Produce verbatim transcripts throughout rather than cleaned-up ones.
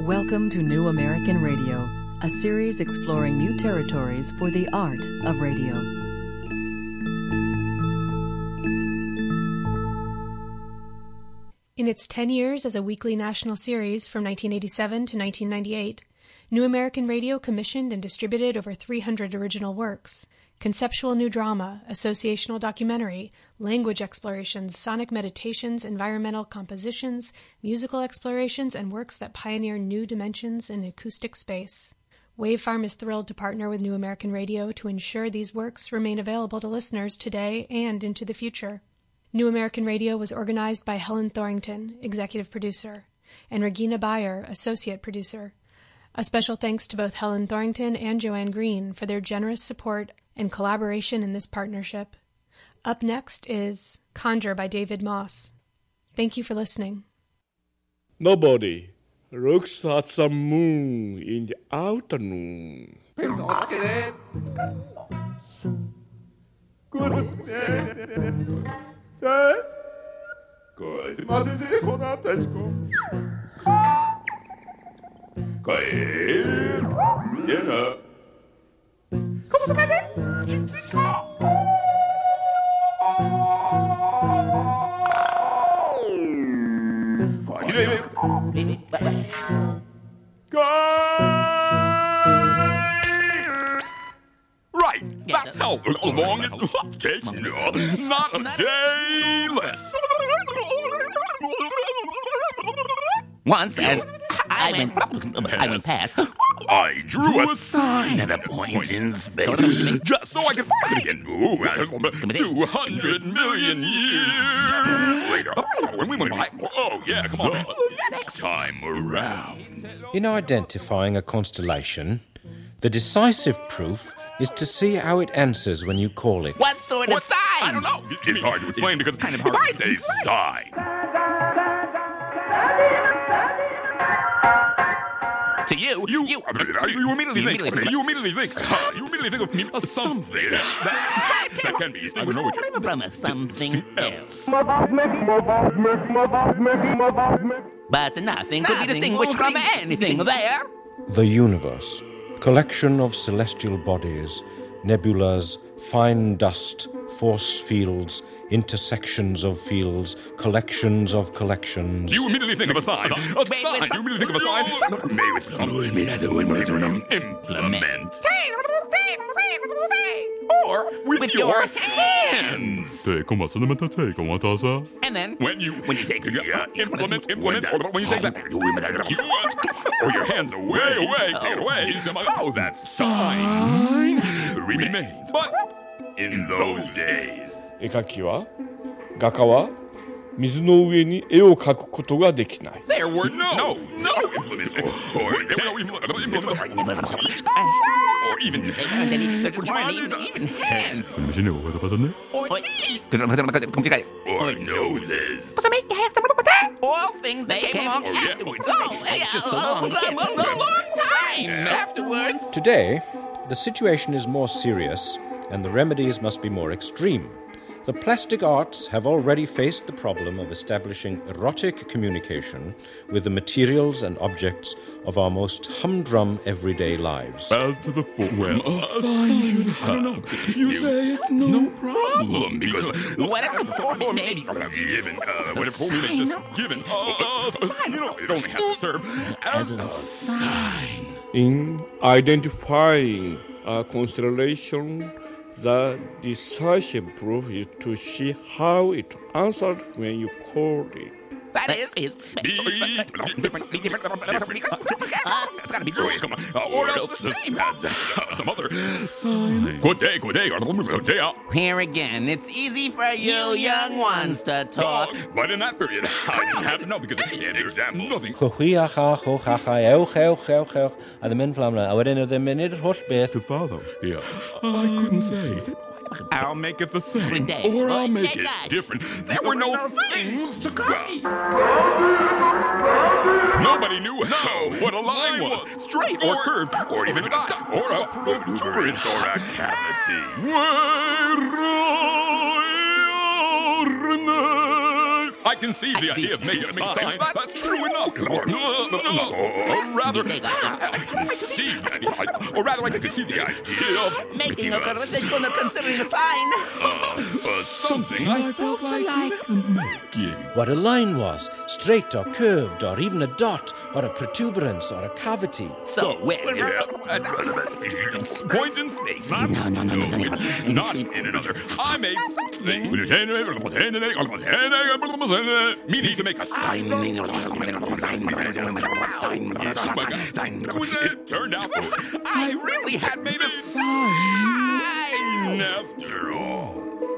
Welcome to New American Radio, a series exploring new territories for the art of radio. In its ten years as a weekly national series from nineteen eighty-seven to nineteen ninety-eight, New American Radio commissioned and distributed over three hundred original works. Conceptual new drama, associational documentary, language explorations, sonic meditations, environmental compositions, musical explorations, and works that pioneer new dimensions in acoustic space. Wave Farm is thrilled to partner with New American Radio to ensure these works remain available to listeners today and into the future. New American Radio was organized by Helen Thorington, executive producer, and Regina Bayer, associate producer. A special thanks to both Helen Thorington and Joanne Green for their generous support and collaboration in this partnership. Up next is Conjure by David Moss. Thank you for listening. Nobody looks at the moon in the afternoon. Right, that's how long it takes. Not a day less. Once, as I went, I went past, I drew a sign at a point in space, just so I could find it again. Ooh, two hundred million years later. When we went by, oh yeah, come on. Next time around. In identifying a constellation, the decisive proof is to see how it answers when you call it. What sort What? of sign? I don't know. It's hard to explain because kind of if hard. I say sign, To you, you you, you immediately think. immediately You immediately think. uh, You immediately think of me as something that that can be distinguished from a something else. But nothing could be distinguished from anything there. The universe, collection of celestial bodies, nebulas, fine dust, force fields, intersections of fields, collections of collections. You immediately think of a sign. A sign. You immediately think of a sign. Maybe with something to implement. Or with, With your, your hands. And then, When you when you take the, uh, implement, implement, or when you take that, you, or your hands away, away, take it away, how that sign remains. But in those days, 絵描きは画家は水の上に絵を描くことができない。 there were no, no, no implements, or, or there were no implements, or even and then there weren't even hands. or teeth, or noses. All things that came along Oh, yeah. afterwards. Oh, yeah, Just so a long. long, a long, a long time afterwards. Today, the situation is more serious and the remedies must be more extreme. The plastic arts have already faced the problem of establishing erotic communication with the materials and objects of our most humdrum everyday lives. As to the form, well, a sign should have. I don't know. You say it's no problem because Whatever form it may be. given, uh, whatever form it is just given, uh, a sign, you know, it only has to serve as a sign. In identifying a constellation, the decisive proof is to see how it answered when you called it. That is, is Be different, be different, different. It's gotta be Wait, come on. Uh, or else the same as uh, some other sign. Good day, good day, good day out. Here again, it's easy for you young ones to talk. Uh, but in that period, I didn't have to know because an example, nothing. The Father, yeah, I couldn't say. I'll make it the same, Day. or I'll Oh, make yeah, it God. different. There were no things to copy. Nobody knew how, what a line was, straight or curved, or even a dot, or a protuberance, or a cavity. I conceive the idea of making a sign. That's true enough. Or rather, I conceive, or rather, I can conceive the idea of Making a perpendicular considering a sign. Uh, uh, something I felt like making. What a line was, straight or curved, or even a dot, or a protuberance, or a cavity. So, where? Yeah, point in space. Not, No, no, no, no, no, no. not in another. I made something. Meaning to make a sign. It turned out I really had made a sign after all.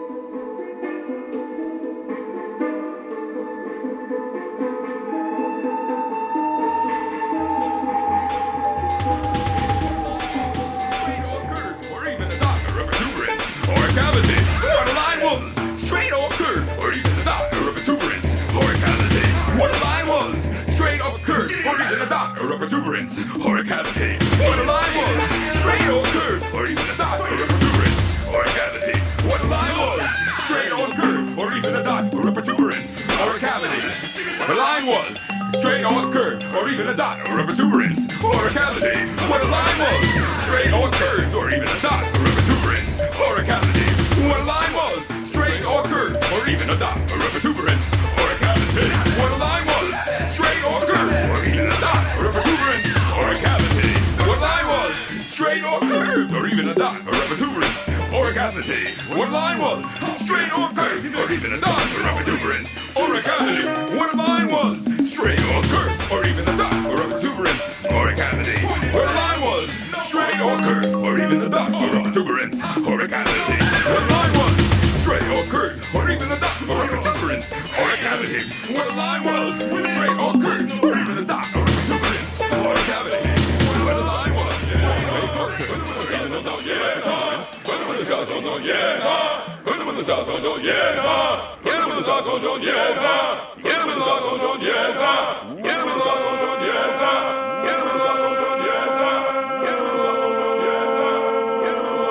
Or even a dot, or a protuberance, or a cavity. What a line was, straight or curved, or even a dot, or a protuberance, or a cavity. What a line was, straight or curved, or even a dot, or a protuberance, or a cavity. What a line was, straight or curved, or even a dot, or a protuberance, or a cavity. What a line was, straight or curved, or even a dot, or a protuberance, or a cavity. The line was straight or curved, or even a dot, or a protuberance, or a cavity. What a line was straight or curved, or even a dot, or a protuberance, or a cavity. What a line was straight or curved, or even a dot, or a protuberance, or a cavity. What a line was straight or curved, or even a dot, or a protuberance, or a cavity. What a line was straight or curved, or even a dot, or a protuberance, or a cavity. What a line was straight or curved, or even a dot, or a protuberance, or a cavity. What a line was straight or curved, or even a dot, or a protuberance, or a cavity. What a line was straight or curved, or even a dot, or a protuberance, or a cavity. What a line was straight or curved, or even a dot, or a protuberance, or a cavity. What a line was straight or curved, or even a dot, or a protuberance, or a cavity. What a line was straight or curved, or even a dot, yeah. When the shots on the yeah, when the shots on the yeah, get him in the shots on the yeah, get him in the shots on the yeah, get him in the shots on the yeah, get him in the shots on the yeah, get him in the shots on the yeah, get him in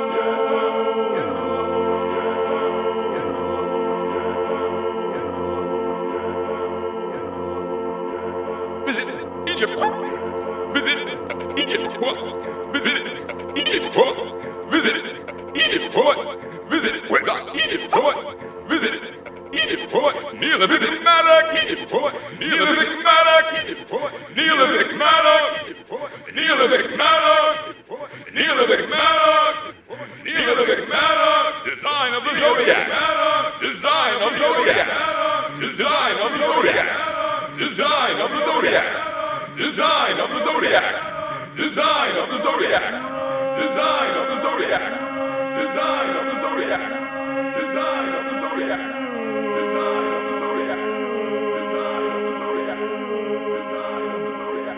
the shots on the yeah. Visit Egypt, visit Egypt, visit Egypt, visit Egypt, visit where's that Egypt, visit Egypt, Neolithic Maddox, Egypt, Neolithic Maddox, Egypt, Neolithic Maddox, Neolithic Maddox, Neolithic Maddox, Neolithic Maddox, design of the Zodiac, design of Zodiac, design of Zodiac, design of the Zodiac, design of the Zodiac, design of the Zodiac, design of the Zodiac, design of the Zodiac, design of the Zodiac, design of the Zodiac, design of the Zodiac, design of the Zodiac, design of the Zodiac,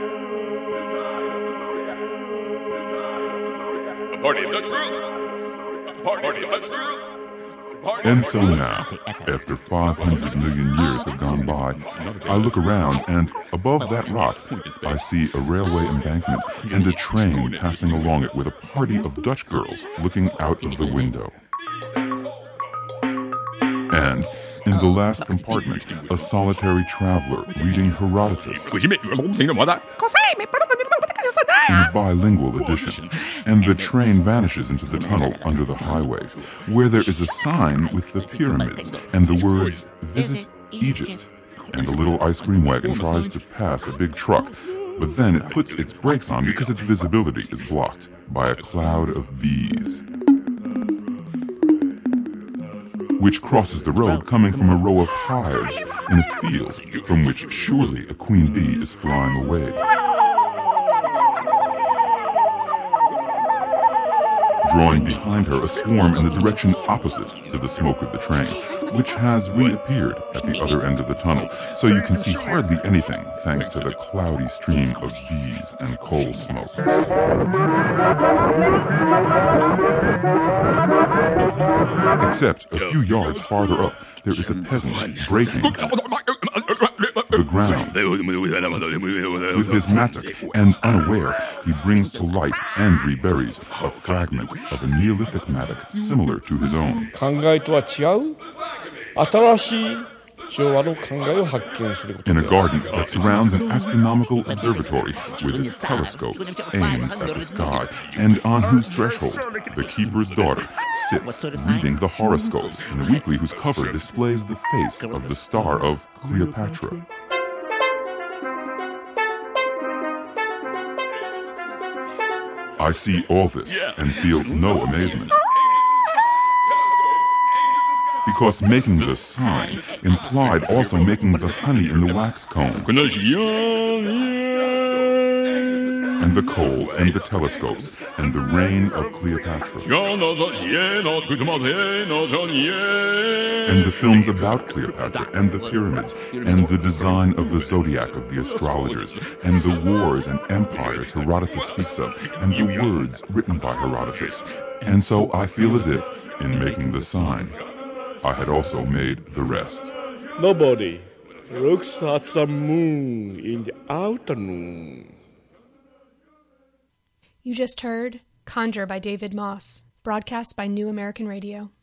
design of the Zodiac. A party of Dutch girls, a party of Dutch girls. And so now, after five hundred million years have gone by, I look around and above that rock, I see a railway embankment and a train passing along it with a party of Dutch girls looking out of the window. And in the last compartment, a solitary traveler reading Herodotus in a bilingual edition, and the train vanishes into the tunnel under the highway, where there is a sign with the pyramids and the words, Visit Egypt. And a little ice cream wagon tries to pass a big truck, but then it puts its brakes on because its visibility is blocked by a cloud of bees, which crosses the road coming from a row of hives in a field from which surely a queen bee is flying away. Drawing behind her a swarm in the direction opposite to the smoke of the train, which has reappeared at the other end of the tunnel, so you can see hardly anything thanks to the cloudy stream of bees and coal smoke. Except a few yards farther up, there is a peasant breaking the ground with his mattock, and unaware, he brings to light and reburies a fragment of a Neolithic mattock similar to his own. 考えとは違う新しい昭和の考えを発見すること In a で garden that surrounds an astronomical observatory with its telescopes aimed at the sky, and on whose threshold the keeper's daughter sits reading the horoscopes in a weekly whose cover displays the face of the star of Cleopatra. I see all this and feel no amazement. Because making the sign implied also making the honey in the wax comb, and the coal and the telescopes and the reign of Cleopatra, and the films about Cleopatra and the pyramids, and the design of the zodiac of the astrologers, and the wars and empires Herodotus speaks of, and the words written by Herodotus. And so I feel as if, in making the sign, I had also made the rest. Nobody looks at the moon in the afternoon. You just heard Conjure by David Moss, broadcast by New American Radio.